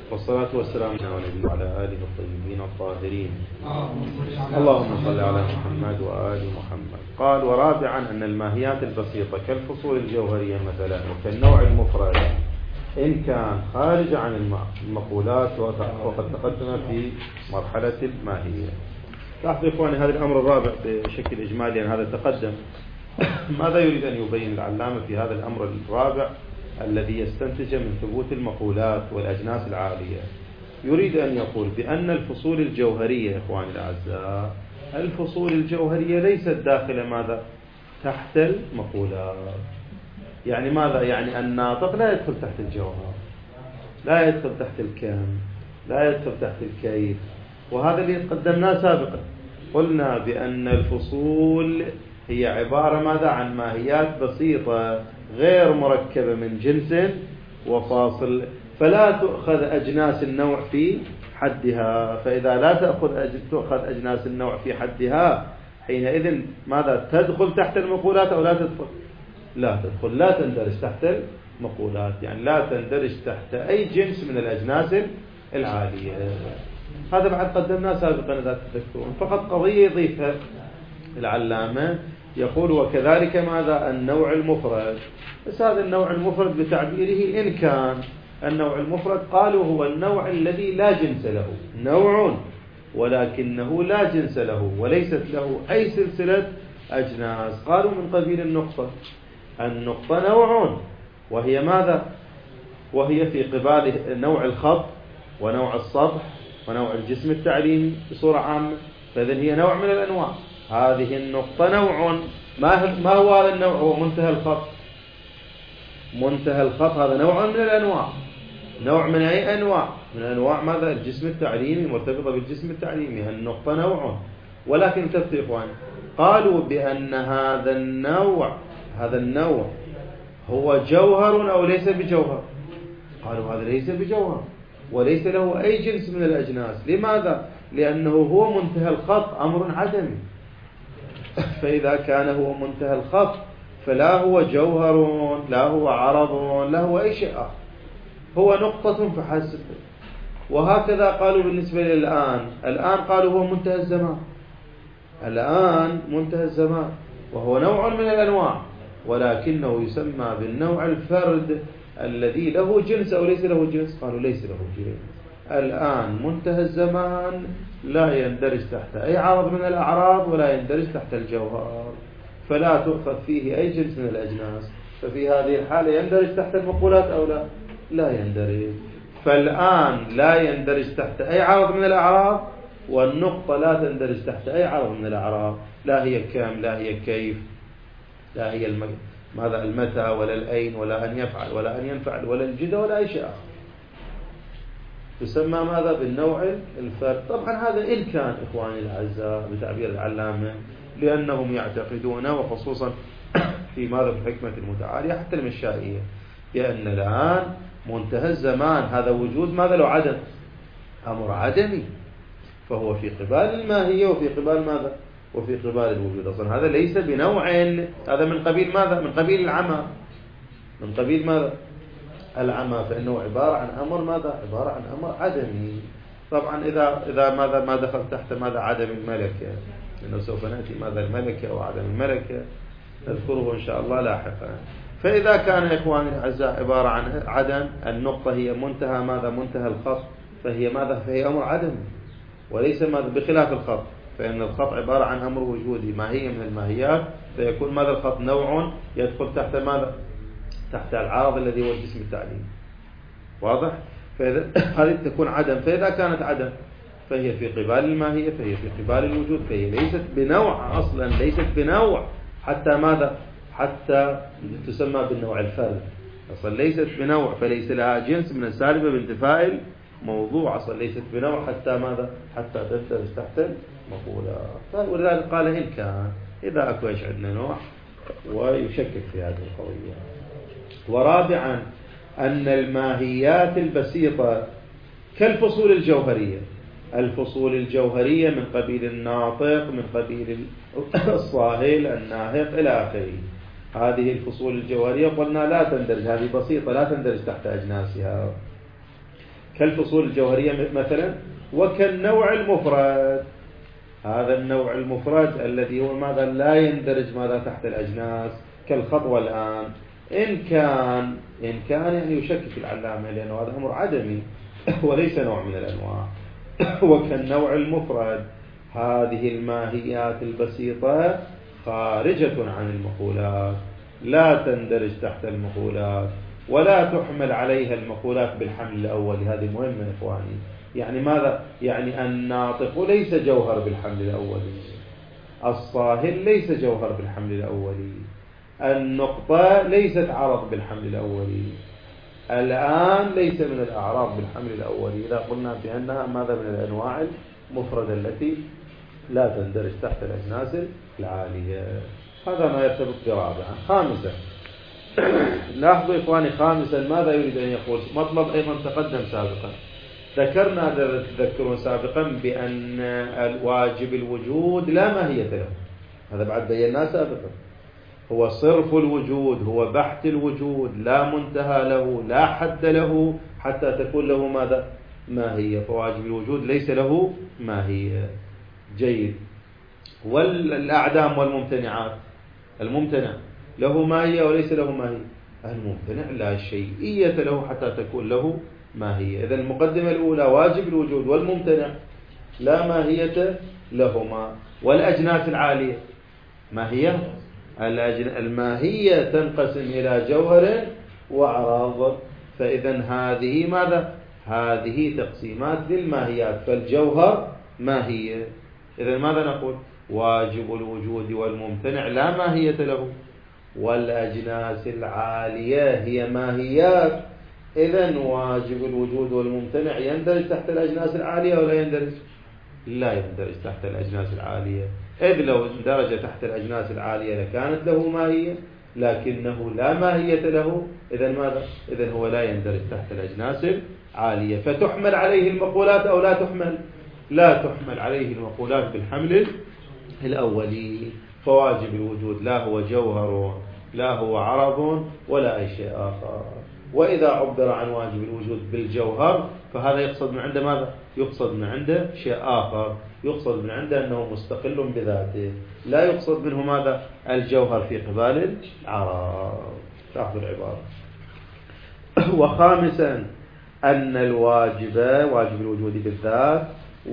والصلاة والسلام على نبينا وعلى آله الطيبين الطاهرين. اللهم صل على محمد وآل محمد. قال: ورابعا أن الماهيات البسيطة كالفصول الجوهرية مثلا وكالنوع المفرد إن كان خارج عن المقولات وقد تقدم في مرحلة الماهية. لاحظوا إخواني هذا الأمر الرابع بشكل إجمالي، هذا تقدم. ماذا يريد أن يبين العلامة في هذا الأمر الرابع الذي يستنتج من ثبوت المقولات والأجناس العالية؟ يريد أن يقول بأن الفصول الجوهرية إخواني الأعزاء، الفصول الجوهرية ليست داخل ماذا؟ تحت المقولات. يعني ماذا؟ يعني الناطق لا يدخل تحت الجوهر، لا يدخل تحت الكم، لا يدخل تحت الكيف. وهذا اللي قدمناه سابقا، قلنا بأن الفصول هي عبارة ماذا؟ عن ماهيات بسيطة غير مركبة من جنس وفاصل، فلا تؤخذ أجناس النوع في حدها. فإذا لا تؤخذ أجناس النوع في حدها، حينئذ ماذا؟ تدخل تحت المقولات أو لا تدخل؟ لا تدخل، لا تندرج تحت المقولات، يعني لا تندرج تحت أي جنس من الأجناس العالية. هذا بعد قدمناه سابقا إذا تذكرون. فقط قضية يضيفها العلامة، يقول: وكذلك ماذا؟ النوع المفرد. بس هذا النوع المفرد بتعبيره إن كان النوع المفرد قالوا هو النوع الذي لا جنس له، نوع ولكنه لا جنس له وليست له أي سلسلة أجناس. قالوا من قبيل النقطة. النقطة نوع، وهي ماذا؟ وهي في قبال نوع الخط ونوع السطح ونوع الجسم التعليمي بصورة عامة، فإذن هي نوع من الأنواع. هذه النقطة نوع. ما هو هذا النوع؟ هو منتهى الخط. منتهى الخط هذا نوع من الأنواع. نوع من أي أنواع؟ من أنواع ماذا؟ الجسم التعليمي، مرتبطة بالجسم التعليمي. النقطة نوع، ولكن انتبهوا إخوان، قالوا بأن هذا النوع هو جوهر أو ليس بجوهر؟ قالوا هذا ليس بجوهر وليس له أي جنس من الأجناس. لماذا؟ لأنه هو منتهى الخط، أمر عدمي. فإذا كان هو منتهى الخط فلا هو جوهر، لا هو عرض، لا هو أي شيء آخر، هو نقطة فحسب. وهكذا قالوا بالنسبة للآن. الآن قالوا هو منتهى الزمان. الآن منتهى الزمان وهو نوع من الأنواع، ولكنه يسمى بالنوع الفرد الذي له جنس أو ليس له جنس. قالوا ليس له جنس. الآن منتهى الزمان لا يندرج تحت أي عرض من الأعراض ولا يندرج تحت الجوهر، فلا تؤخذ فيه أي جنس من الأجناس. ففي هذه الحالة يندرج تحت المقولات أو لا يندرج. فالآن لا يندرج تحت أي عرض من الأعراض، والنقطة لا تندرج تحت أي عرض من الأعراض، لا هي كم، لا هي كيف، لا هي ماذا؟ المتى ولا الأين ولا أن يفعل ولا أن ينفعل ولا الجدة ولا أي شيء آخر. تسمى ماذا؟ بالنوع الفرد. طبعا هذا إن كان إخواني الأعزاء بتعبير العلامة، لأنهم يعتقدون وخصوصا في ماذا؟ في الحكمة المتعالية حتى المشائية، بأن الآن منتهى الزمان هذا وجود ماذا؟ لو عدم، أمر عدمي، فهو في قبال الماهية وفي قبال ماذا؟ وفي قبال الوجود. أصلا هذا ليس بنوع، هذا من قبيل ماذا؟ من قبيل العمى. من قبيل ماذا؟ العمى. فإنه عبارة عن أمر ماذا؟ عبارة عن أمر عدمي. طبعا إذا ماذا؟ ما دخل تحت ماذا؟ عدم الملكة، لأنه سوف نأتي ماذا؟ الملكة وعدم الملكة نذكره إن شاء الله لاحقا. فإذا كان إخواني الأعزاء عبارة عن عدم، النقطة هي منتهى ماذا؟ منتهى الخط، فهي ماذا؟ فهي أمر عدمي وليس ماذا؟ بخلاف الخط، فإن الخط عبارة عن أمر وجودي، ماهية من الماهيات، فيكون ماذا؟ الخط نوع يدخل تحت ماذا؟ تحت العارض الذي هو الجسم التعليمي. واضح؟ فإذا هذه تكون عدم. فإذا كانت عدم فهي في قبال الماهية، فهي في قبال الوجود، فهي ليست بنوع أصلا، ليست بنوع حتى ماذا؟ حتى تسمى بالنوع الفرد. أصلا ليست بنوع، فليس لها جنس من السالبة بانتفاء الموضوع. أصلا ليست بنوع حتى ماذا؟ حتى تندرج تحت المقولات. ولذلك قال إن كان، إذا أكو إيش عندنا نوع، ويشكك في هذه القضية. ورابعا أن الماهيات البسيطة كالفصول الجوهرية. الفصول الجوهرية من قبيل الناطق، من قبيل الصاهل، الناهق إلى آخره. هذه الفصول الجوهرية قلنا لا تندرج، هذه بسيطة لا تندرج تحت أجناسها. كالفصول الجوهرية مثلا، وكالنوع المفرد. هذا النوع المفرد الذي هو ماذا لا يندرج ماذا تحت الأجناس، كالخطوة الآن إن كان يعني يشكك العلامة لأنه هذا أمر عدمي وليس نوع من الأنواع. وكالنوع المفرد هذه الماهيات البسيطة خارجة عن المقولات، لا تندرج تحت المقولات ولا تحمل عليها المقولات بالحمل الأولي. هذه مهمة يا إخواني. يعني ماذا؟ يعني الناطق ليس جوهر بالحمل الأولي، الصاهل ليس جوهر بالحمل الأولي، النقطة ليست عرض بالحمل الأولي، الآن ليس من الأعراض بالحمل الأولي. إذا قلنا بأنها ماذا من الأنواع المفردة التي لا تندرج تحت الأجناس العالية. هذا ما يرتبط برابعا. خامسا، لاحظوا إخواني، خامسا ماذا يريد أن يقول؟ مطلب أيضا تقدم سابقا، ذكرنا تذكرون سابقا بأن الواجب الوجود لا ماهية له، هذا بعد بيناه سابقا، هو صرف الوجود، هو بحث الوجود، لا منتهى له لا حد له حتى تكون له ماذا؟ ماهية. فواجب الوجود ليس له ماهية. جيد. والأعدام والممتنعات، الممتنع له ماهية وليس له ماهية، الممتنع لا شيئية له حتى تكون له ماهية. إذن المقدمة الأولى واجب الوجود والممتنع لا ماهية لهما. والأجناس العالية ماهية، الماهية تنقسم إلى جوهر وأعراض. فإذن هذه ماذا؟ هذه تقسيمات للماهيات. فالجوهر ماهية. إذن ماذا نقول؟ واجب الوجود والممتنع لا ماهية له، والأجناس العالية هي ماهيات. إذن واجب الوجود والممتنع يندرج تحت الأجناس العالية ولا يندرج؟ لا يندرج تحت الأجناس العالية، إذ لو اندرج تحت الأجناس العالية لكانت له ماهية، لكنه لا ماهية له. إذن ماذا؟ إذن هو لا يندرج تحت الأجناس العالية. فتحمل عليه المقولات أو لا تحمل؟ لا تحمل عليه المقولات بالحمل الأولي. فواجب الوجود لا هو جوهر لا هو عرض ولا أي شيء آخر. وإذا عبر عن واجب الوجود بالجوهر فهذا يقصد من عنده ماذا؟ يقصد من عنده شيء آخر، يقصد من عنده أنه مستقل بذاته، لا يقصد منه ماذا؟ الجوهر في قبال العرض. تأخذ العبارة. وخامسا أن الواجب، واجب الوجود بالذات،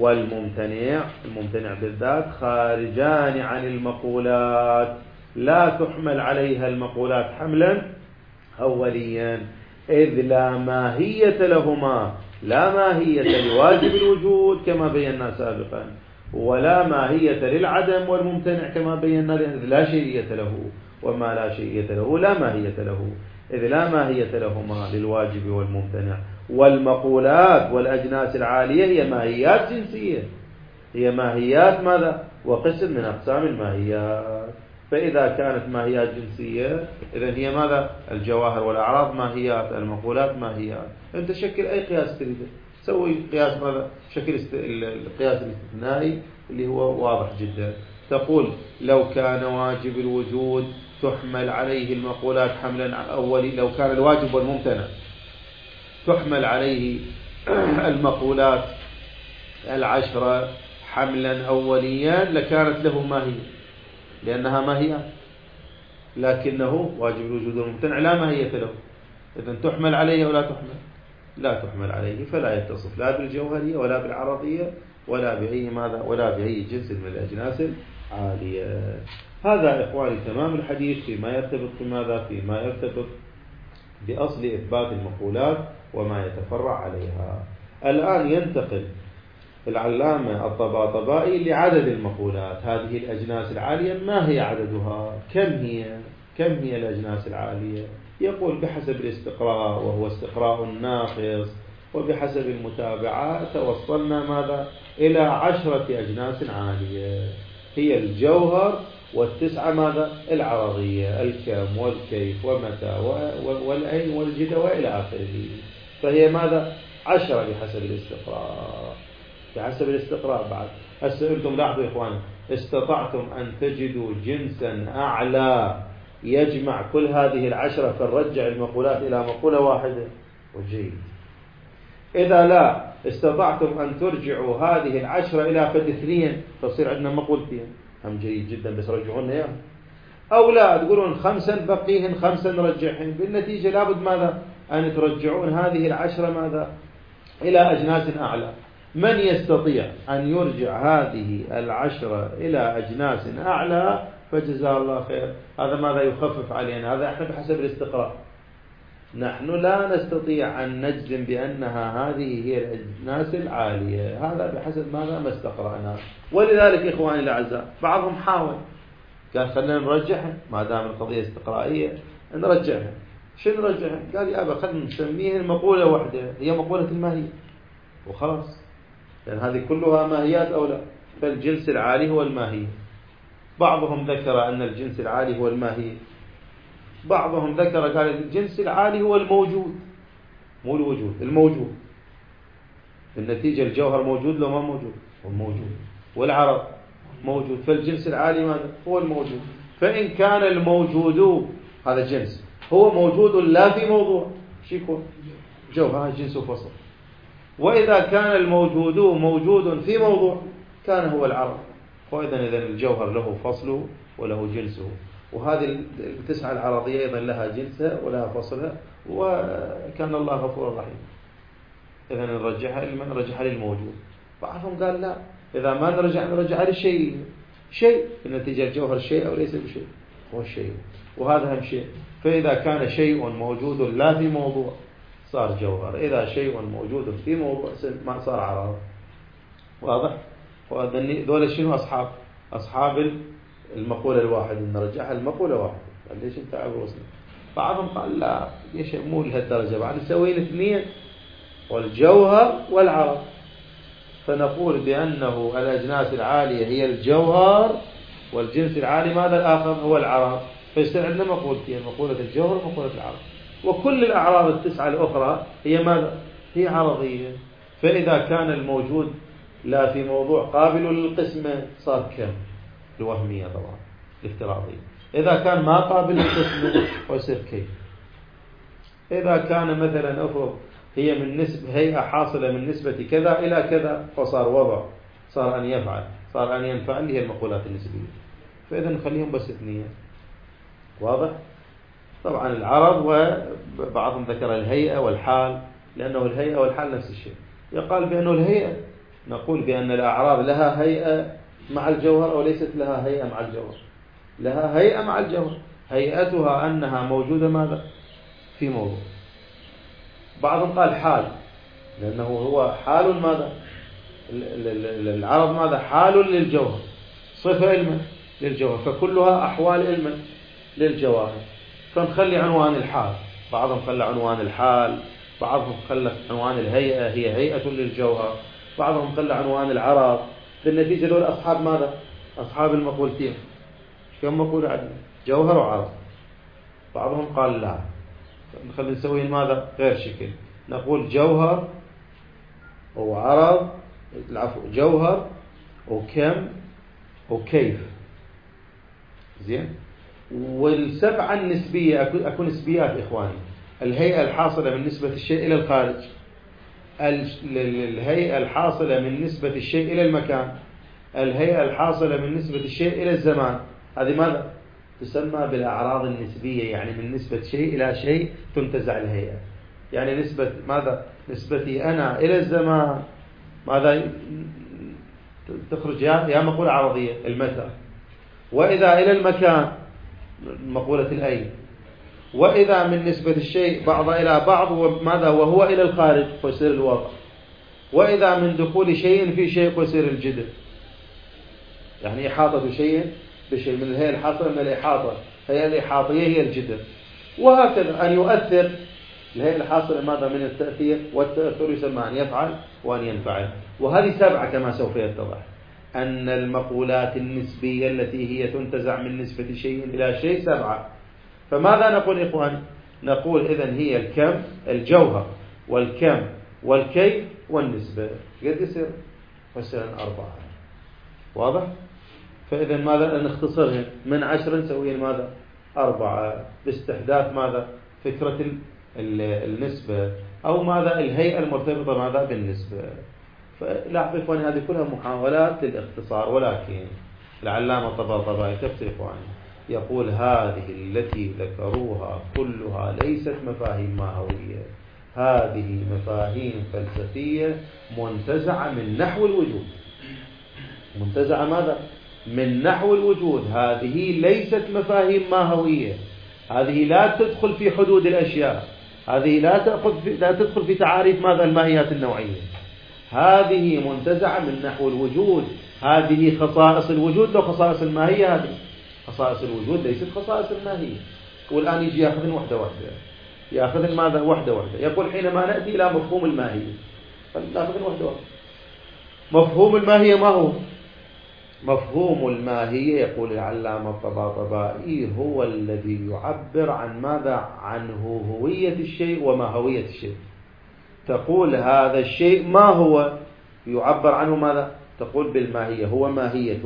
والممتنع بالذات خارجان عن المقولات، لا تحمل عليها المقولات حملا أوليا، إذ لا ماهية لهما، لا ماهية لواجب الوجود كما بينا سابقا، ولا ماهية للعدم والممتنع كما بينا، إذ لا شيئية له، وما لا شيئية له لا ماهية له، إذ لا ماهية لهما للواجب والممتنع. والمقولات والأجناس العالية هي ماهيات جنسية، هي ماهيات ماذا؟ وقسم من أقسام الماهيات. فإذا كانت ماهيات جنسية إذن هي ماذا؟ الجواهر والأعراض ماهيات، المقولات ماهيات. أنت شكل أي قياس تريده، سوي قياس ماذا؟ شكل القياس الاستثنائي اللي هو واضح جدا. تقول لو كان واجب الوجود تحمل عليه المقولات حملا أولي، لو كان الواجب والممتنع تحمل عليه المقولات العشرة حملا أوليا لكانت له ماهية، لأنها ماهية، لكنه واجب الوجود والممتنع لا ماهية له. إذن تحمل عليه ولا تحمل؟ لا تحمل عليه، فلا يتصف لا بالجوهرية ولا بالعرضية ولا بأي ماذا ولا بأي جنس من الأجناس العالية. هذا إخواني تمام الحديث فيما يرتبط بماذا؟ فيما يرتبط بأصل إثبات المقولات وما يتفرع عليها. الآن ينتقل العلامة الطباطبائي لعدد المقولات. هذه الأجناس العالية ما هي عددها؟ كم هي الأجناس العالية؟ يقول بحسب الاستقراء، وهو استقراء ناقص، وبحسب المتابعة توصلنا ماذا؟ إلى 10 أجناس عالية، هي الجوهر والتسعة ماذا؟ العرضية، الكم والكيف ومتى والأين والجدة وإلى آخره. فهي ماذا؟ 10 بحسب الاستقراء، بحسب الاستقراء. بعد هسه أنتم لاحظوا يا إخواني، استطعتم أن تجدوا جنسا أعلى يجمع كل هذه 10 فنرجع المقولات إلى مقولة واحدة، وجيد. إذا لا استطعتم أن ترجعوا هذه 10 إلى فد 2 تصير عندنا مقولتين، هم جيد جدا بس رجعونا إياها. أو لا تقولون 5 بقيهن 5 نرجعهن، بالنتيجة لابد ماذا أن ترجعون هذه 10 ماذا إلى أجناس أعلى. من يستطيع أن يرجع هذه 10 إلى أجناس أعلى فجزاه الله خير. هذا ماذا يخفف علينا، هذا احنا بحسب الاستقراء، نحن لا نستطيع أن نجزم بأنها هذه هي الأجناس العالية، هذا بحسب ماذا ما استقرأنا. ولذلك إخواني الأعزاء بعضهم حاول قال خلينا نرجعها ما دام القضية استقرائية نرجعها. شو نرجعها؟ قال يا أبا خلينا نسميها مقولة واحدة هي مقولة الماهية وخلاص، لأن هذه كلها ماهيات أو لا، فالجنس العالي هو الماهية. بعضهم ذكر أن الجنس العالي هو الماهية، بعضهم ذكر قال الجنس العالي هو الموجود، مو الوجود، الموجود. النتيجة الجوهر موجود لو ما موجود؟ هو موجود، والعرض موجود، فالجنس العالي ماذا؟ هو الموجود. فإن كان الموجود هذا جنس هو موجود لا في موضوع، شو يكون؟ جوهر جنس فصل. وإذا كان الموجود موجود في موضوع كان هو العرض. وإذا الجوهر له فصله وله جنسه، وهذه 9 العرضية أيضا لها جنسها ولها فصلها، وكان الله غفورا رحيما. إذا نرجعها للموجود. بعضهم قال لا، إذا ما نرجعها للشيء، شيء النتيجة الجوهر شيء أو ليس بشيء، هو الشيء، وهذا هم شيء. فإذا كان شيء موجود لا في موضوع صار جوهر، إذا شيء موجود في موضوع ما صار عرض. واضح؟ ذولا شنو أصحاب المقولة الواحدة، نرجعها المقولة واحدة. قال ليش انت عبوسنا؟ بعضهم قال لا ليش مو لهالدرجة، بعد نسوي 2 والجوهر والعرض، فنقول بأنه الأجناس العالية هي الجوهر والجنس العالي ماذا الآخر هو العرض. فيصير عندنا مقولتين، مقولة الجوهر ومقولة العرض، وكل الأعراض 9 الأخرى هي ماذا؟ هي عرضية. فإذا كان الموجود لا في موضوع قابل للقسمة صار كم؟ الوهمية طبعا الافتراضية. إذا كان ما قابل للقسمة ويصير كيف. إذا كان مثلا أفرض هي من نسبة هيئة حاصلة من نسبة كذا إلى كذا فصار وضع، صار أن يفعل، صار أن ينفعل، هي المقولات النسبية. فإذا نخليهم بس 2. واضح؟ طبعا العرض، وبعضهم ذكر الهيئة والحال، لأنه الهيئة والحال نفس الشيء. يقال بأنه الهيئة نقول بأن الأعراض لها هيئة مع الجوهر أو ليست لها هيئة مع الجوهر؟ لها هيئة مع الجوهر، هيئتها أنها موجودة ماذا؟ في موضوع. بعضهم قال حال، لأنه هو حال ماذا؟ العرض ماذا؟ حال للجوهر، صفة علم للجوهر، فكلها أحوال علم للجواهر. فنخلي عنوان الحال، بعضهم خلى عنوان الحال، بعضهم خلى عنوان الهيئة هي هيئة للجوهر، بعضهم خلى عنوان العرض. في النتيجة دول أصحاب ماذا؟ أصحاب المقولتين. كم مقولة عندنا؟ جوهر وعرض. بعضهم قال لا، نخلي نسوي ماذا؟ غير شكل، نقول جوهر وعرض، العفو جوهر وكم وكيف. زين. والسبعة النسبية أكون نسبيات إخواني. الهيئة الحاصلة من نسبة الشيء إلى الخارج، الهيئة الحاصلة من نسبة الشيء إلى المكان، الهيئة الحاصلة من نسبة الشيء إلى الزمان. هذه ماذا؟ تسمى بالأعراض النسبية، يعني من نسبة شيء إلى شيء تنتزع الهيئة. يعني نسبة ماذا؟ نسبتي أنا إلى الزمان ماذا تخرج؟ يا مقولة عرضية المتى، وإذا إلى المكان مقولة الأين، وإذا من نسبة الشيء بعض إلى بعض وماذا وهو إلى الخارج فيصير الوضع، وإذا من دخول شيء في شيء فيصير الجدر. يعني إحاطة شيء بشيء، من الهيئة الحاصلة من الإحاطة، هي الإحاطية هي الجدر. وهكذا أن يؤثر، الهيئة الحاصلة ماذا؟ من التأثير، والتأثير يسمى أن يفعل وأن ينفعل. وهذه 7 كما سوف يتضح، أن المقولات النسبية التي هي تنتزع من نسبة شيء إلى شيء 7. فماذا نقول إخواني؟ نقول إذن هي الكم، الجوهر والكم والكيف والنسبة. قد يصير؟ فسرا 4. واضح؟ فإذا ماذا نختصرها؟ من 10 نسوي ماذا؟ 4، باستحداث ماذا؟ فكرة النسبة أو ماذا الهيئة المرتبطة ماذا بالنسبة. فلاحظوا إخواني هذه كلها محاولات للاختصار، ولكن العلامة الطباطبائي تفسير إخواني يقول هذه التي ذكروها كلها ليست مفاهيم ماهوية، هذه مفاهيم فلسفية منتزعة من نحو الوجود. منتزعة ماذا؟ من نحو الوجود. هذه ليست مفاهيم ماهوية، هذه لا تدخل في حدود الأشياء، هذه لا تدخل في تعاريف ماذا الماهيات النوعية. هذه منتزعة من نحو الوجود، هذه خصائص الوجود لو خصائص الماهية. هذه خصائص الوجود ليست خصائص الماهية. والآن يجي يأخذن واحدة واحدة، يأخذن ماذا واحدة واحدة. يقول حينما نأتي إلى مفهوم الماهية، نأخذن واحدة واحدة. مفهوم الماهية ما هو؟ مفهوم الماهية يقول العلامة الطباطبائي هو الذي يعبر عن ماذا؟ عن هوية الشيء وماهوية الشيء. تقول هذا الشيء ما هو؟ يعبر عنه ماذا؟ تقول بالماهية، هو ماهية.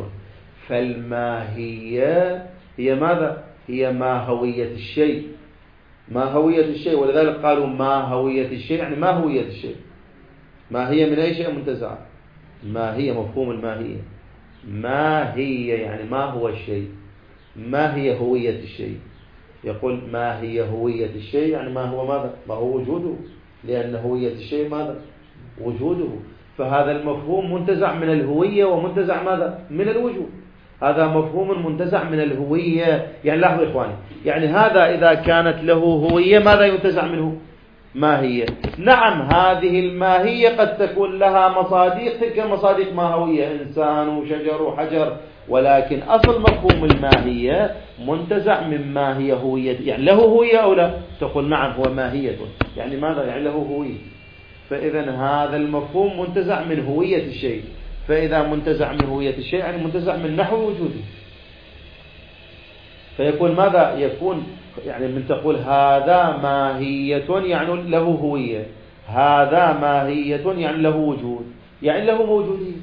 فالماهية هي ماذا؟ هي ماهوية الشيء، ماهوية الشيء. ولذلك قالوا ماهوية الشيء يعني ما هوية الشيء. ماهية من أي شيء منتزعة؟ ماهية، مفهوم الماهية. ما هي يعني ما هو الشيء، ما هي هوية الشيء. يقول ما هي هوية الشيء يعني ما هو ماذا؟ ما هو وجوده، لأن هوية الشيء ماذا؟ وجوده. فهذا المفهوم منتزع من الهوية ومنتزع ماذا؟ من الوجود. هذا مفهوم منتزع من الهوية. يعني لاحظوا إخواني، يعني هذا إذا كانت له هوية ماذا ينتزع منه؟ ماهية. نعم هذه الماهية قد تكون لها مصادق، تلك المصادق ماهوية، إنسان وشجر وحجر، ولكن أصل مفهوم الماهية منتزع من ماهية هوية. يعني له هوية أو لا؟ تقول نعم هو ماهية. يعني ماذا؟ يعني له هوية. فإذا هذا المفهوم منتزع من هوية الشيء. فإذا منتزع من هوية الشيء يعني منتزع من نحو وجوده. فيكون ماذا؟ يكون يعني من تقول هذا ماهية يعني له هوية، هذا ماهية يعني له وجود، يعني له موجودية.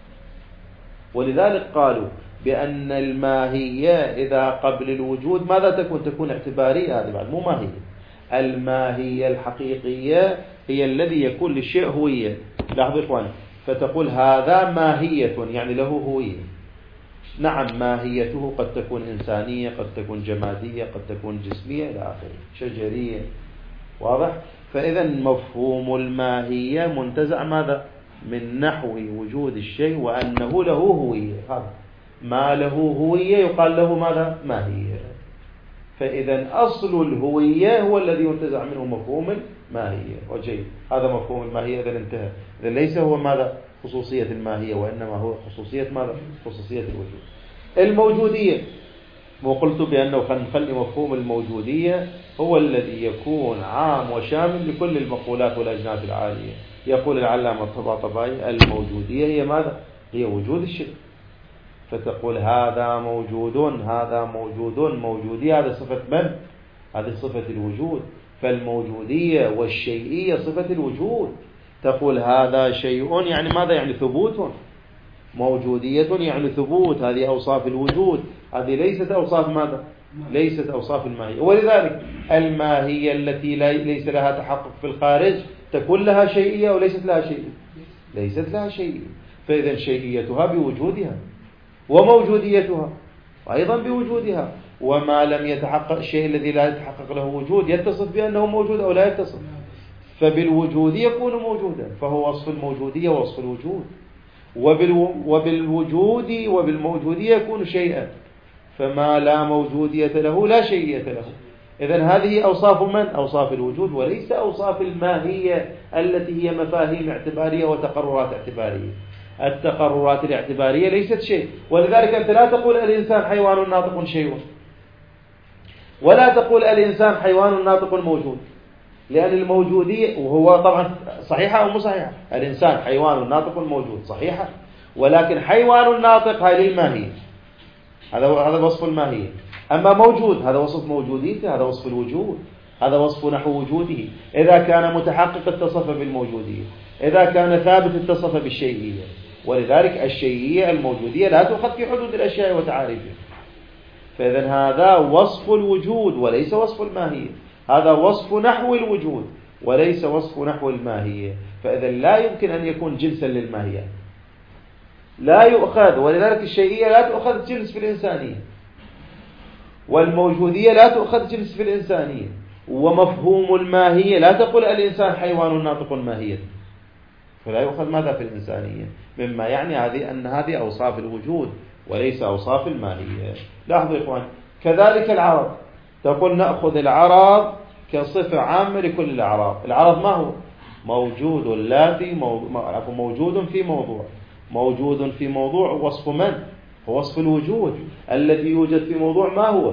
ولذلك قالوا بأن الماهية إذا قبل الوجود ماذا تكون؟ تكون اعتبارية. هذه بعد مو ماهية. الماهية الحقيقية هي الذي يكون للشيء هوية. لاحظوا إخواني، فتقول هذا ماهية يعني له هوية. نعم ماهيته قد تكون إنسانية، قد تكون جمادية، قد تكون جسمية إلى آخره، شجرية. واضح؟ فإذا مفهوم الماهية منتزع ماذا؟ من نحو وجود الشيء وأنه له هوية. هذا ما له هوية يقال له ماذا؟ ماهية. فإذا أصل الهوية هو الذي ينتزع منه مفهوم الماهية. وجيد، هذا مفهوم الماهية. إذا انتهى. إذا ليس هو ماذا؟ خصوصية الماهية، وإنما هو خصوصية ماذا؟ خصوصية الوجود. الموجودية، وقلت بأنه خلي مفهوم الموجودية هو الذي يكون عام وشامل لكل المقولات والأجناس العالية. يقول العلامة الطباطبائي الموجودية هي ماذا؟ هي وجود الشيء. فتقول هذا موجود، هذا موجود، موجودية هذا صفة من؟ هذه صفة الوجود. فالموجودية والشيئية صفة الوجود. تقول هذا شيء يعني ماذا؟ يعني ثبوت. موجودية يعني ثبوت. هذه أوصاف الوجود، هذه ليست أوصاف ماذا؟ ليست أوصاف الماهية. ولذلك الماهية التي ليس لها تحقق في الخارج تكون لها شيئية وليست لها شيئية؟ ليست لها شيئية. فإذا شيئيتها بوجودها، وموجوديتها أيضا بوجودها. وما لم يتحقق، الشيء الذي لا يتحقق له وجود يتصف بأنه موجود أو لا يتصف؟ فبالوجود يكون موجودا، فهو وصف الموجودية ووصف الوجود. وبالوجود وبالموجودية يكون شيئا، فما لا موجودية له لا شيئية له. إذن هذه أوصاف من؟ أوصاف الوجود، وليس أوصاف الماهية التي هي مفاهيم اعتبارية وتقررات اعتبارية. التقررات الاعتبارية ليست شيء. ولذلك أنت لا تقول الإنسان حيوان ناطق شيء، ولا تقول الإنسان حيوان ناطق موجود، لأن الموجودية، وهو طبعا صحيحة أو مو صحيحة، الإنسان حيوان ناطق موجود صحيحة، ولكن حيوان ناطق هاي للماهية، هذا وصف الماهية. أما موجود هذا وصف موجوديته، هذا وصف الوجود، هذا وصف نحو وجوده. إذا كان متحقق اتصف بالموجودية، إذا كان ثابت اتصف بالشيئية. ولذلك الشيئية الموجودية لا تؤخذ في حدود الأشياء وتعاريفها. فإذا هذا وصف الوجود وليس وصف الماهية. هذا وصف نحو الوجود وليس وصف نحو الماهية. فإذا لا يمكن أن يكون جنسا للماهية، لا يؤخذ، ولذلك الشيئية لا تؤخذ جنس في الإنسانية، والموجودية لا تؤخذ جنس في الإنسانية، ومفهوم الماهية لا تقول الإنسان حيوان ناطق ماهية، فلا يؤخذ ماذا في الإنسانية، مما يعني أن هذه أوصاف الوجود وليس أوصاف الماهية. لاحظوا يا إخوان، كذلك العرض، تقول نأخذ العرض كصفة عامة لكل الأعراض. العرض ما هو؟ موجود لا في موجود في موضوع. موجود في موضوع وصف من؟ هو وصف الوجود. الذي يوجد في موضوع ما هو؟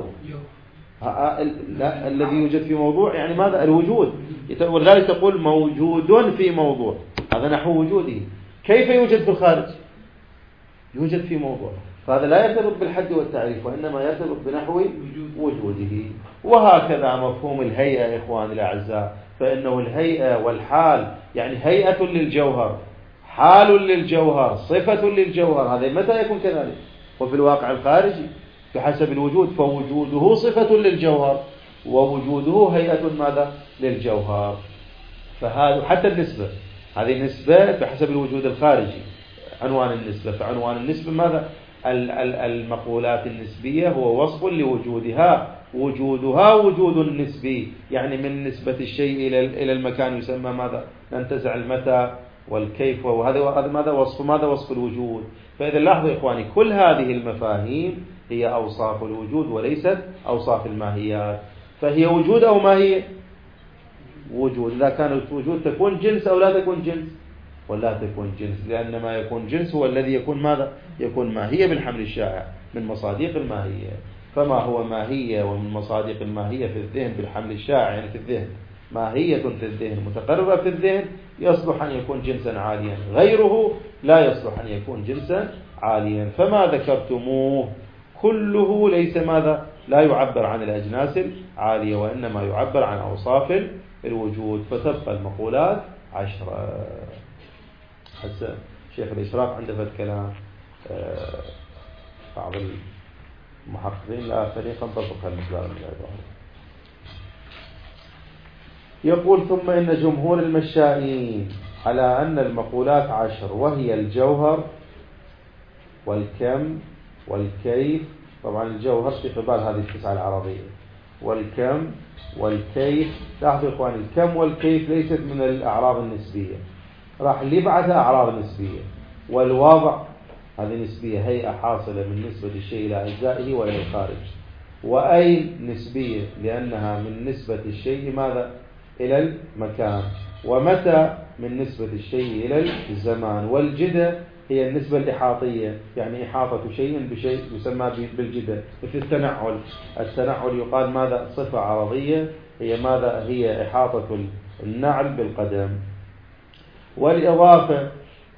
لا، الذي يوجد في موضوع يعني ماذا؟ الوجود. ولذلك تقول موجود في موضوع، هذا نحو وجوده. كيف يوجد في الخارج؟ يوجد في موضوع، فهذا لا يرتبط بالحد والتعريف، وإنما يرتبط بنحو وجوده. وهكذا مفهوم الهيئة يا إخواني الأعزاء، فإنه الهيئة والحال يعني هيئة للجوهر، حال للجوهر، صفة للجوهر. هذا متى يكون كذلك؟ وفي الواقع الخارجي بحسب الوجود، فوجوده صفة للجوهر ووجوده هيئة ماذا؟ للجوهر. فهذا حتى النسبة، هذه النسبة بحسب الوجود الخارجي، عنوان النسبة. فعنوان النسبة ماذا؟ المقولات النسبية هو وصف لوجودها، وجودها وجود نسبي، يعني من نسبة الشيء إلى المكان يسمى ماذا؟ ننتزع المتى والكيف، وهذا ماذا؟ وصف ماذا؟ وصف الوجود. فإذا لاحظوا يا إخواني، كل هذه المفاهيم هي أوصاف الوجود وليست أوصاف الماهيات. فهي وجود أو ماهية؟ وجود. إذا كانت وجود تكون جنس أو لا تكون جنس؟ ولا تكون جنس، لأن ما يكون جنس هو الذي يكون ماذا؟ يكون ماهية بالحمل الشائع من مصادق الماهية. فما هو ماهية ومن مصادق الماهية في الذهن بالحمل الشائع، يعني في الذهن ماهية في الذهن متقررة في الذهن، يصلح أن يكون جنسا عاليا، غيره لا يصلح أن يكون جنسا عاليا. فما ذكرتموه كله ليس ماذا؟ لا يعبر عن الأجناس العالية، وإنما يعبر عن أوصاف الوجود. فتبقى المقولات 10. حسن شيخ الإشراق عنده فد كلام بعض المحققين الآخرين نطبق هالمثال من العبارة. يقول: ثم إن جمهور المشائين على أن المقولات 10، وهي الجوهر والكم والكيف. طبعا الجوهر في قبال هذه التسعة العربية، والكم والكيف. لاحظوا إخواني، الكم والكيف ليست من الأعراض النسبية، راح اللي بعدها أعراض نسبية. والوضع هذه نسبية، هيئة حاصلة من نسبة الشيء إلى أجزائه وإلى الخارج. وأي نسبية لأنها من نسبة الشيء ماذا؟ إلى المكان. ومتى من نسبة الشيء إلى الزمان. والجدة هي النسبة الإحاطية، يعني إحاطة شيء بشيء يسمى بالجدة. مثل التنعل، التنعل يقال ماذا؟ صفة عرضية، هي ماذا؟ هي إحاطة النعل بالقدم. والإضافة،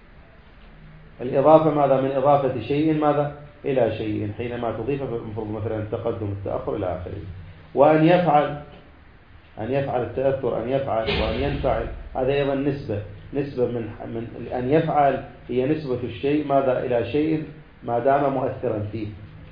الإضافة ماذا؟ من إضافة شيء ماذا؟ إلى شيء، حينما تضيف مثلا التقدم التأخر إلى آخره. وأن يفعل، أن يفعل التأثر، أن يفعل وأن ينفعل، هذا أيضا نسبة من أن يفعل، هي نسبة الشيء ماذا؟ إلى شيء ما دام مؤثرا فيه.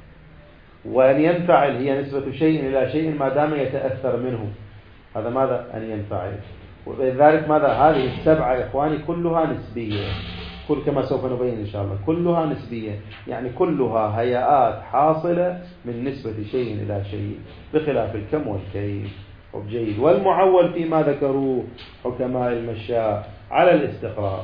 وأن ينفعل هي نسبة شيء إلى شيء ما دام يتأثر منه، هذا ماذا؟ أن ينفعل. ولذلك ماذا؟ هذه السبعة يا إخواني كلها نسبية، كل كما سوف نبين إن شاء الله، كلها نسبية، يعني كلها هيئات حاصلة من نسبة شيء إلى شيء، بخلاف الكم والكيف. جيد. والمعول فيما ذكروه حكماء المشاء على الاستقرار،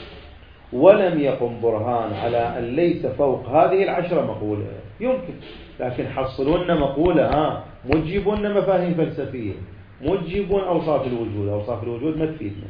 ولم يقم برهان على أن ليس فوق هذه 10 مقولة. يمكن، لكن حصلون مقولة مجيبون مفاهيم فلسفية، مجيبون أوصاف الوجود. أوصاف الوجود ما تفيدنا.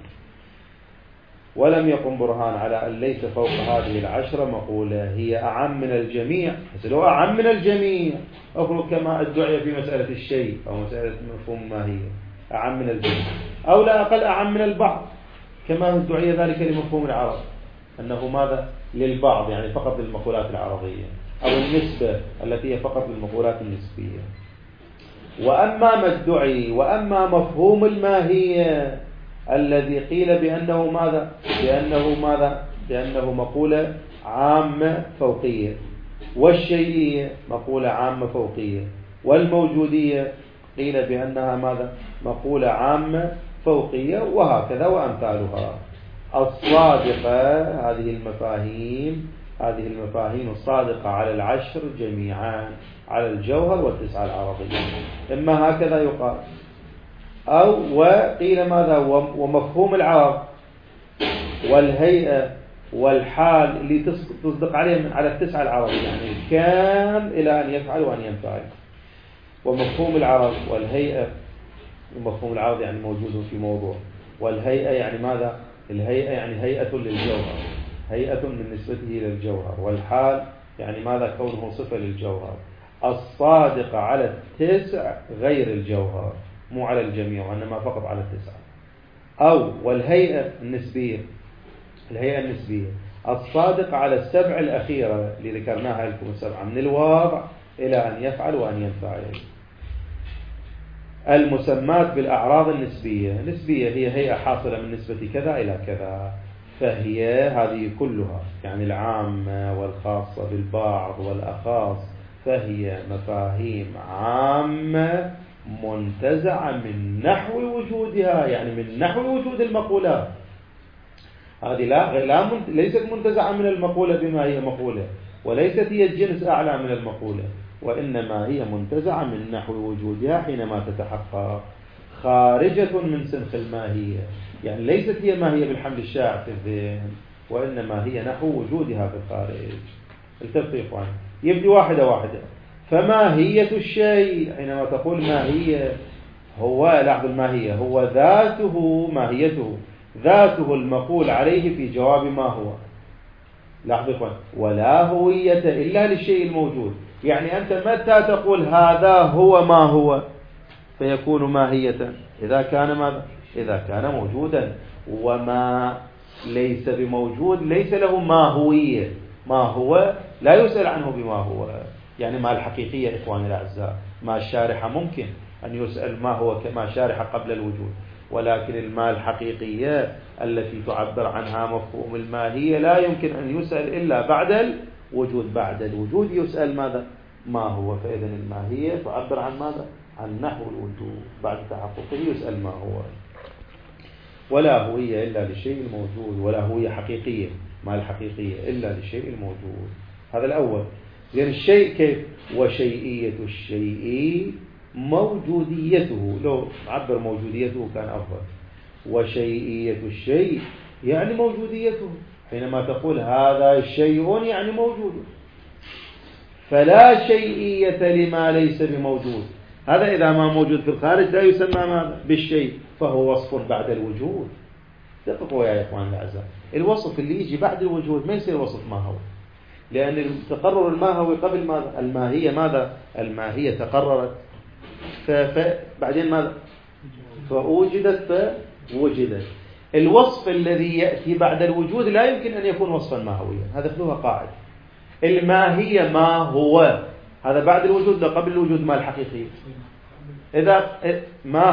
ولم يقم برهان على أن ليس فوق هذه 10 مقولة هي أعم من الجميع. بس لو أعم من الجميع أخرج كما ادعي في مسألة الشيء أو مسألة مفهوم ماهية، أعم من الجميع، أو لا أقل أعم من البعض، كما ادعي ذلك لمفهوم العرب أنه ماذا؟ للبعض، يعني فقط للمقولات العربية، أو النسبة التي هي فقط للمقولات النسبية. وأما ما ادعي، وأما مفهوم الماهية الذي قيل بأنه ماذا؟ بأنه مقولة عامة فوقية، والشيئية مقولة عامة فوقية، والموجودية قيل بأنها ماذا؟ مقولة عامة فوقية، وهكذا وأمثالها. الصادقة هذه المفاهيم الصادقة على العشر جميعا، على الجوهر والتسعة العربية، إما هكذا يقال، أو وقيل ماذا؟ ومفهوم العرب والهيئة والحال اللي تصدق عليهم على التسعة العربية، يعني الكام إلى أن يفعل وأن ينفعل. ومفهوم العرب والهيئة، ومفهوم العرب يعني موجود في موضوع، والهيئة يعني ماذا؟ الهيئة يعني هيئة للجوهر، هيئة من نسبته للجوهر، والحال يعني ماذا؟ كونه صفة للجوهر. الصادقة على التسع غير الجوهر، مو على الجميع وإنما فقط على التسعة. أو والهيئة النسبية، الهيئة النسبية الصادقة على السبع الأخيرة اللي ذكرناها لكم، السبعة من الواضع إلى أن يفعل وأن ينفعل. المسمات بالأعراض النسبية، نسبية هي هيئة حاصلة من نسبة كذا إلى كذا، فهي هذه كلها يعني العامة والخاصة بالبعض والأخاص، فهي مفاهيم عامة منتزعة من نحو وجودها، يعني من نحو وجود المقولات. هذه ليست منتزعة من المقولة بما هي مقولة، وليست هي الجنس أعلى من المقولة، وإنما هي منتزعة من نحو وجودها حينما تتحقق، خارجة من سنخ الماهية، يعني ليست هي ماهية بالحمل الشائع في الذهن، وإنما هي نحو وجودها في الخارج. التفقيق عنه يبدي واحدة واحدة. فماهية الشيء، حينما تقول ماهية، هو لاحظ الماهية هو ذاته، ماهيته ذاته المقول عليه في جواب ما هو. لاحظوا، ولا هوية إلا للشيء الموجود، يعني أنت متى تقول هذا هو ما هو فيكون ماهية؟ إذا كان ماذا؟ إذا كان موجودا. وما ليس بموجود ليس له ماهوية، ما هو لا يسأل عنه بما هو، يعني ما الحقيقية إخواني الأعزاء، ما الشارحة ممكن أن يسأل ما هو كما شارحة قبل الوجود، ولكن الماء الحقيقية التي تعبر عنها مفهوم الماهية لا يمكن أن يسأل إلا بعد الوجود. بعد الوجود يسأل ماذا؟ ما هو. فإذا الماهية تعبر عن ماذا؟ عن نحو الوجود، بعد تحققه يسأل ما هو. ولا هوية إلا للشيء الموجود، ولا هوية حقيقية ما الحقيقية إلا للشيء الموجود. هذا الأول. لأن الشيء كيف؟ وشيئية الشيء موجوديته، لو عبر موجوديته كان أفضل. وشيئية الشيء يعني موجوديته، حينما تقول هذا شيء يعني موجود. فلا شيئية لما ليس بموجود، هذا إذا ما موجود في الخارج لا يسمى ماذا؟ بالشيء، فهو وصف بعد الوجود. دققوا يا إخوان الأعزاء، الوصف اللي يجي بعد الوجود ما يصير وصف ما هو، لأن التقرر الماهوي قبل ماذا؟ الماهية ماذا؟ الماهية تقررت، فبعدين ماذا؟ فأوجدت فوجدت. الوصف الذي يأتي بعد الوجود لا يمكن أن يكون وصفا ماهويا، هذا خذوها قاعدة. الماهية ما هو، هذا بعد الوجود لا قبل الوجود ما الحقيقي. إذا ما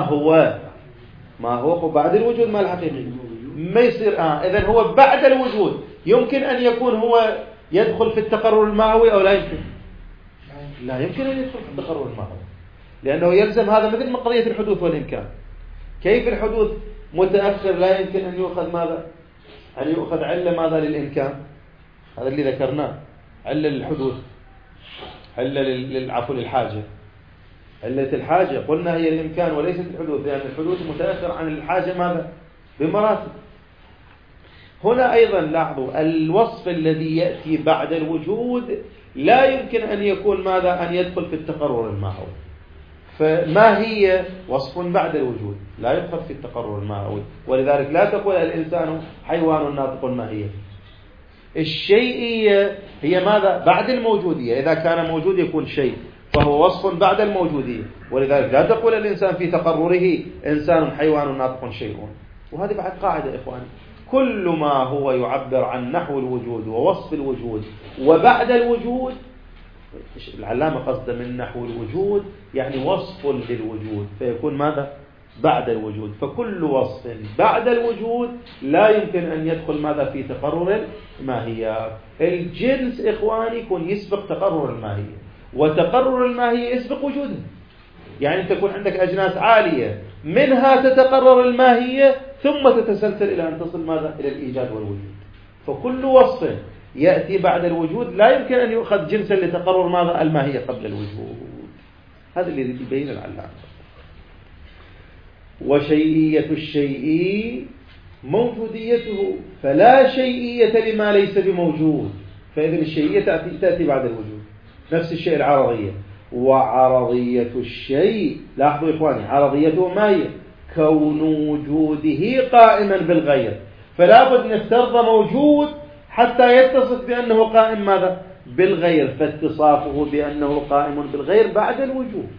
هو بعد الوجود ما الحقيقي ما يصير. إذن هو بعد الوجود يمكن أن يكون هو يدخل في التقرر الماهوي أو لا يمكن؟ لا يمكن أن يدخل في التقرر الماهوي، لأنه يلزم هذا مثل ما قضية الحدوث والإمكان. كيف الحدوث متأخر لا يمكن أن يؤخذ ماذا؟ أن يؤخذ علة ماذا للإمكان؟ هذا اللي ذكرناه، علة للحدوث، علة للعفو للحاجة. علة الحاجة قلنا هي الإمكان وليست الحدوث، لأن الحدوث متأخر عن الحاجة ماذا؟ بمراتب. هنا أيضا لاحظوا الوصف الذي يأتي بعد الوجود لا يمكن أن يكون ماذا؟ أن يدخل في التقرر الماهوي. فما هي وصف بعد الوجود لا يدخل في التقرر الماهوي، ولذلك لا تقول الإنسان حيوان ناطق ما هي. الشيئية هي ماذا؟ بعد الموجودية، إذا كان موجود يكون شيء فهو وصف بعد الموجودية، ولذلك لا تقول الإنسان في تقرره إنسان حيوان ناطق شيء. وهذه بعد قاعدة إخواني، كل ما هو يعبر عن نحو الوجود ووصف الوجود وبعد الوجود، العلامة قصد من نحو الوجود يعني وصف للوجود، فيكون ماذا؟ بعد الوجود. فكل وصف بعد الوجود لا يمكن أن يدخل ماذا؟ في تقرر الماهية. الجنس إخواني يكون يسبق تقرر الماهية، وتقرر الماهية يسبق وجودها. يعني تكون عندك أجناس عالية منها تتقرر الماهية ثم تتسلسل إلى أن تصل ماذا؟ إلى الإيجاد والوجود. فكل وصف يأتي بعد الوجود لا يمكن أن يؤخذ جنسا لتقرر ماذا؟ الماهية قبل الوجود. هذا اللي يبين العلامة. وشيئية الشيء موجوديته، فلا شيئية لما ليس بموجود. فإذن الشيئية تأتي بعد الوجود. نفس الشيء العرضية. وعرضية الشيء، لاحظوا إخواني، عرضيته ما هي؟ كون وجوده قائما بالغير. فلا بد نفترض موجود حتى يتصف بأنه قائم ماذا؟ بالغير، فاتصافه بأنه قائم بالغير بعد الوجود.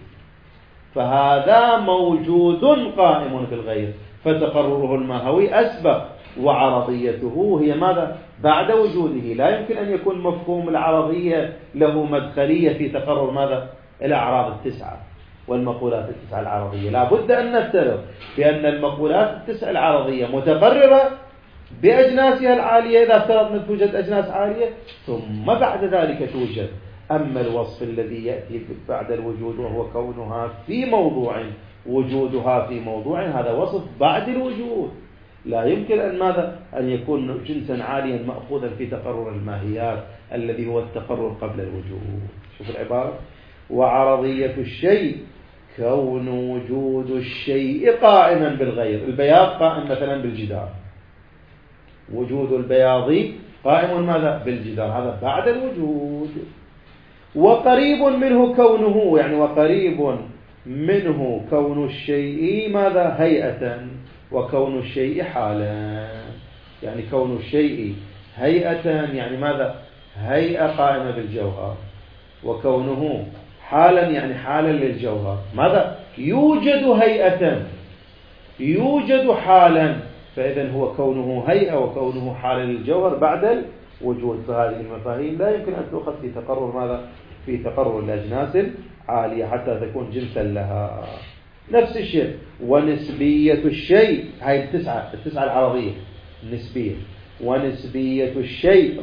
فهذا موجود قائم بالغير، فتقرره الماهوي أسبق، وعرضيته هي ماذا؟ بعد وجوده. لا يمكن أن يكون مفهوم العرضية له مدخلية في تقرر ماذا؟ الأعراض التسعة والمقولات التسعة العرضية. لا بد أن نفترض بأن المقولات التسعة العرضية متقررة بأجناسها العالية إذا افترضنا توجد أجناس عالية، ثم بعد ذلك توجد. أما الوصف الذي يأتي بعد الوجود وهو كونها في موضوع وجودها في موضوع، هذا وصف بعد الوجود. لا يمكن أن ماذا؟ أن يكون جنسا عاليا مأخوذا في تقرر الماهيات الذي هو التقرر قبل الوجود. شوف العبارة: وعرضية الشيء كون وجود الشيء قائما بالغير. البياض قائم مثلا بالجدار، وجود البياض قائم ماذا؟ بالجدار، هذا بعد الوجود. وقريب منه كونه، يعني وقريب منه كون الشيء ماذا؟ هيئة، وكون الشيء حالا. يعني كون الشيء هيئة يعني ماذا؟ هيئة قائمة بالجوهر. وكونه حالا يعني حالا للجوهر. ماذا؟ يوجد هيئة، يوجد حالا. فإذا هو كونه هيئة وكونه حالا للجوهر بعد الوجود. فهذه المفاهيم لا يمكن أن تؤخذ في تقرر ماذا؟ في تقرر الأجناس العالية حتى تكون جنسا لها. نفس الشيء. ونسبية الشيء، هاي التسعة العرضية النسبية. ونسبية الشيء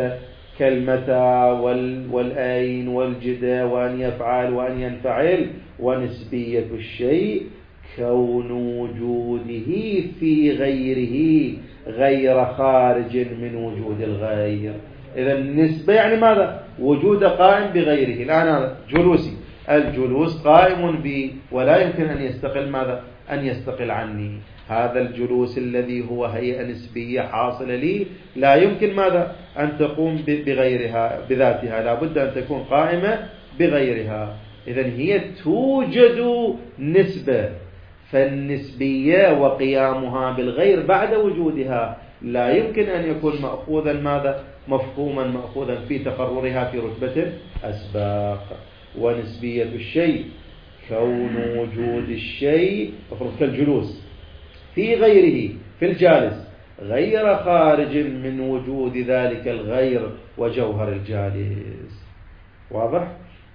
كالمتى والأين والجدى وأن يفعل وأن ينفعل. ونسبية الشيء كون وجوده في غيره غير خارج من وجود الغير. إذا النسبة يعني ماذا؟ وجود قائم بغيره. الآن هذا جلوسي، الجلوس قائم بي ولا يمكن أن يستقل ماذا؟ أن يستقل عني. هذا الجلوس الذي هو هيئة نسبية حاصلة لي لا يمكن ماذا؟ أن تقوم بغيرها بذاتها، لا بد أن تكون قائمة بغيرها. إذن هي توجد نسبة، فالنسبية وقيامها بالغير بعد وجودها لا يمكن أن يكون مأخوذا ماذا؟ مفهوما مأخوذا في تقررها في رتبة أسباق. ونسبية الشيء كون وجود الشيء كالجلوس في غيره، في الجالس، غير خارج من وجود ذلك الغير وجوهر الجالس. واضح؟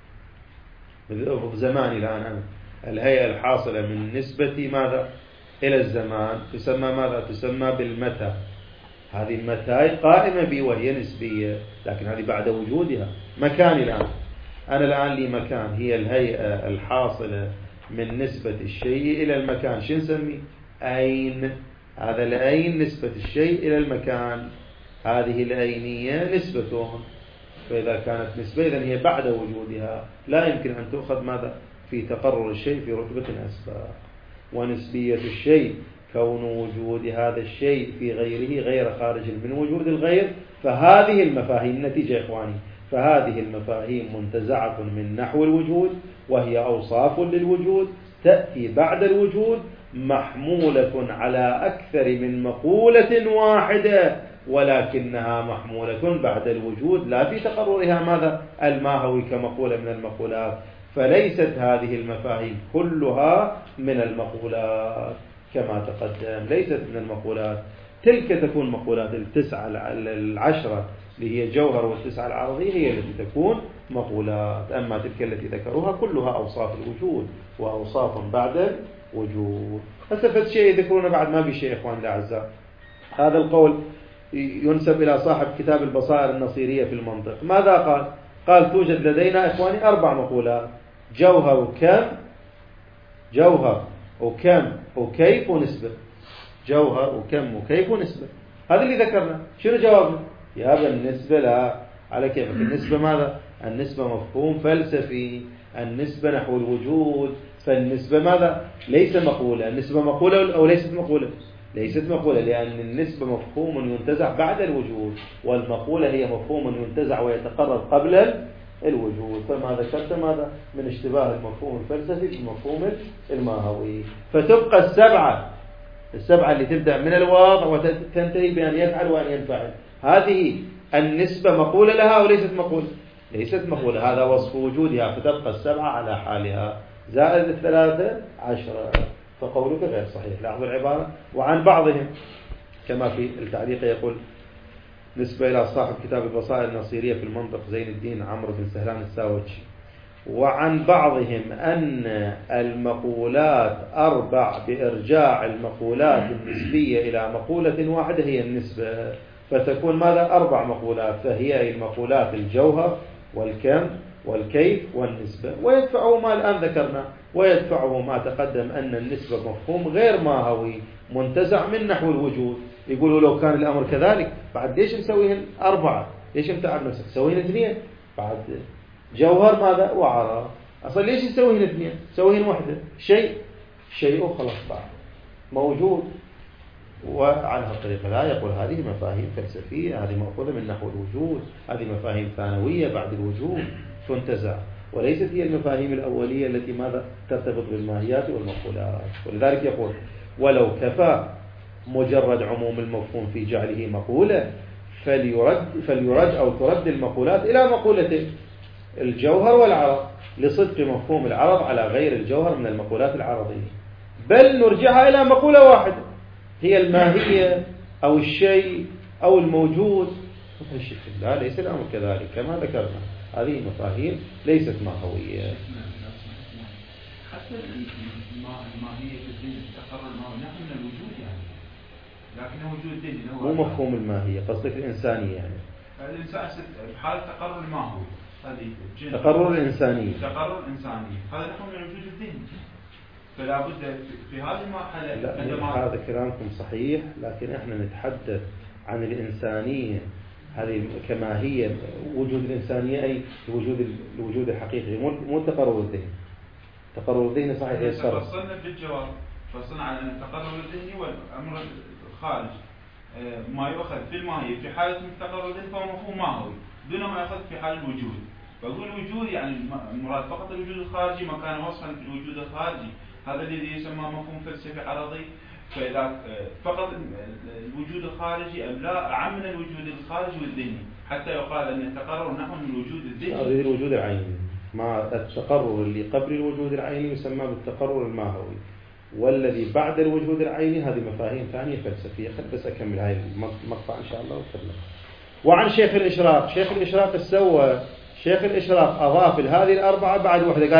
بزماني الآن الهيئة الحاصلة من نسبة ماذا؟ إلى الزمان تسمى ماذا؟ تسمى بالمتى. هذه المتى قائمة بي وهي نسبية، لكن هذه بعد وجودها. مكاني الآن، أنا الآن لي مكان، هي الهيئة الحاصلة من نسبة الشيء إلى المكان. شو نسمي؟ أين. هذا الأين نسبة الشيء إلى المكان، هذه الأينية نسبته. فإذا كانت نسبة إذن هي بعد وجودها، لا يمكن أن تأخذ ماذا؟ في تقرر الشيء في رتبة الأسباق. ونسبية الشيء كون وجود هذا الشيء في غيره غير خارج من وجود الغير. فهذه المفاهيم نتيجة إخواني، فهذه المفاهيم منتزعة من نحو الوجود، وهي أوصاف للوجود تأتي بعد الوجود، محمولة على أكثر من مقولة واحدة، ولكنها محمولة بعد الوجود لا في تقررها ماذا؟ الماهوي كمقولة من المقولات. فليست هذه المفاهيم كلها من المقولات كما تقدم، ليست من المقولات. تلك تكون مقولات التسعة العشرة اللي هي جوهر والتسعة العرضية هي التي تكون مقولات. أما تلك التي ذكروها كلها أوصاف الوجود وأوصاف بعد وجود. فسفت شيء يذكرون بعد ما بشيء إخوان الأعزاء. هذا القول ينسب إلى صاحب كتاب البصائر النصيرية في المنطق. ماذا قال؟ قال توجد لدينا إخواني 4 مقولات: جوهر كم جوهر وكم وكيف ونسبة، جوهر وكم وكيف ونسبة، هذا اللي ذكرنا. شنو جوابنا؟ يا النسبة لا على كيفك. النسبة ماذا؟ النسبة مفهوم فلسفي، النسبة نحو الوجود، فالنسبة ماذا؟ ليس مقولة. النسبة مقولة أو ليست مقولة؟ ليست مقولة، لأن النسبة مفهوم ينتزع بعد الوجود، والمقولة هي مفهوم ينتزع ويتقرر قبل الوجود. فما ذكرت ماذا؟ من اشتباه المفهوم الفلسفي بالمفهوم الماهوي. فتبقى السبعة اللي تبدأ من الواضع وتنتهي بأن يفعل وأن ينفعل، هذه النسبة مقولة لها أو ليست مقولة؟ ليست مقولة، هذا وصف وجودها، فتبقى السبعة على حالها زائد 13. فقولك غير صحيح. لاحظوا العبارة. وعن بعضهم، كما في التعليق يقول نسبة إلى صاحب كتاب البصائر النصيرية في المنطق زين الدين عمرو بن سهلان الساوتشي، وعن بعضهم أن المقولات 4 بإرجاع المقولات النسبية إلى مقولة واحدة هي النسبة، فتكون ماذا؟ 4 مقولات، فهي المقولات الجوهر والكم والكيف والنسبة. ويدفعه ما الآن ذكرنا، ويدفعه ما تقدم أن النسبة مفهوم غير ماهوي منتزع من نحو الوجود. يقولوا لو كان الأمر كذلك بعد ليش نسويهن 4؟ ليش متعب نفسك؟ سويهن 2 بعد جوهر ماذا؟ وعرى. أصلا ليش نسويهن 2؟ سويهن واحدة، شيء خلاص بعد موجود. وعلى هالطريقة لا يقول هذه مفاهيم فلسفية، هذه مأخوذة من نحو الوجود، هذه مفاهيم ثانوية بعد الوجود تنتزع، وليست هي المفاهيم الأولية التي ماذا؟ ترتبط بالماهيات والمقولات. ولذلك يقول ولو كفى مجرد عموم المفهوم في جعله مقولة فليرد أو ترد المقولات إلى مقولتين، الجوهر والعرض، لصدق مفهوم العرض على غير الجوهر من المقولات العرضية، بل نرجعها إلى مقولة واحدة هي الماهية أو الشيء أو الموجود. لا، ليس الأمر كذلك كما ذكرنا، هذه مفاهيم ليست ماهوية. حتى الماهية في الدين تقرر نحن من الوجود يعني، لكن وجود ديني مو مفهوم الماهية، قصدك الإنسانية يعني. الإنسان بحال تقرر الماهوي، تقرر الإنسانية، هذا نحن من الوجود الديني. فلا بد في هذه المرحلة. هذا كلامكم صحيح، لكن احنا نتحدث عن الإنسانية هذه كما هي، وجود الإنسانية أي الوجود الحقيقي، مو التقرر الذهني. التقرر الذهني صحيح يصير. فصلنا بالجواب، فصلنا على أن التقرر الذهني والأمر الخارج ما يؤخذ في الماهية في حالة التقرر الذهني فهو مفهوم ماهوي دون ما يأخذ في حال الوجود. فأقول الوجود يعني المراد فقط الوجود الخارجي ما كان وصفا في الوجود الخارجي، هذا الذي يسمى مفهوم فلسفي عرضي. فإذا فقط الوجود الخارجي لا أعم من الوجود الخارجي والذهني حتى يقال أن التقرر نحو من الوجود الذهني. هذا الوجود العيني، مع التقرر اللي قبل الوجود العيني يسمى بالتقرر الماهوي، والذي بعد الوجود العيني هذه مفاهيم ثانية فلسفية. خل بس أكمل هاي المقطع إن شاء الله وكمل. وعن شيخ الإشراق، شيخ الإشراق سوى شيخ الإشراق أضاف لهذه الأربعة بعد واحدة، قال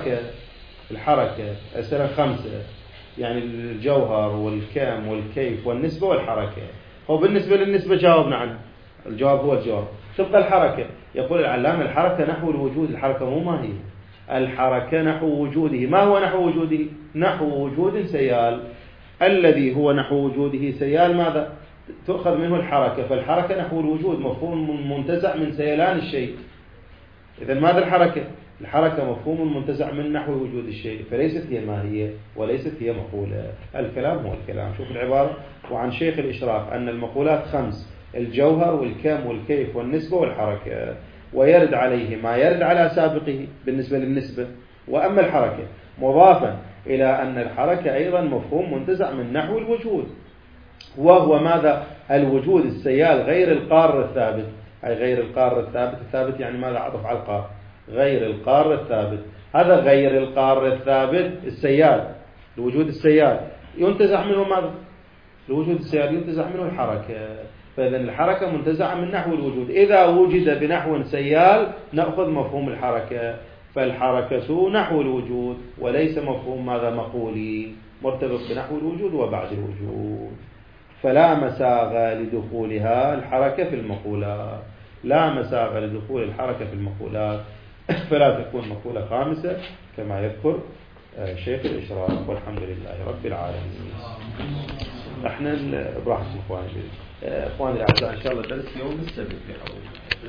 الحركة أسئلة 5 يعني الجوهر والكم والكيف والنسبة والحركة. هو بالنسبة للنسبة جاوبنا عنه، الجواب هو الجواب. تبقى الحركة، يقول العلامة الحركة نحو الوجود. الحركة مو ما هي، الحركة نحو وجوده. ما هو نحو وجوده؟ نحو وجود سيال، الذي هو نحو وجوده سيال ماذا؟ تؤخذ منه الحركة. فالحركة نحو الوجود مفهوم منتزع من سيلان الشيء. إذن ماذا الحركة؟ الحركة مفهوم منتزع من نحو وجود الشيء، فليست هي ماهية وليست هي مقولة. الكلام هو الكلام. شوف العبارة. وعن شيخ الإشراق أن المقولات 5: الجوهر والكم والكيف والنسبة والحركة، ويرد عليه ما يرد على سابقه بالنسبة للنسبة. وأما الحركة مضافا إلى أن الحركة أيضا مفهوم منتزع من نحو الوجود، وهو ماذا؟ الوجود السيال غير القار الثابت. أي غير القار الثابت، الثابت يعني ماذا؟ عطف على القار، غير القار الثابت. هذا غير القار الثابت السيال، الوجود السيال ينتزع منه ماذا؟ الوجود السيال ينتزع منه الحركة. فإذا الحركة منتزعة من نحو الوجود. إذا وجد بنحو سيال نأخذ مفهوم الحركة، فالحركة نحو الوجود وليس مفهوم ماذا؟ مقولي مرتبط بنحو الوجود وبعد الوجود. فلا مساغ لدخولها الحركة في المقولات، لا مساغ لدخول الحركة في المقولات، فلا تكون مقولة 5 كما يذكر شيخ الإشراق، والحمد لله رب العالمين. احنا براحتكم اخواني الاعزاء، ان شاء الله درس يوم السبت في حول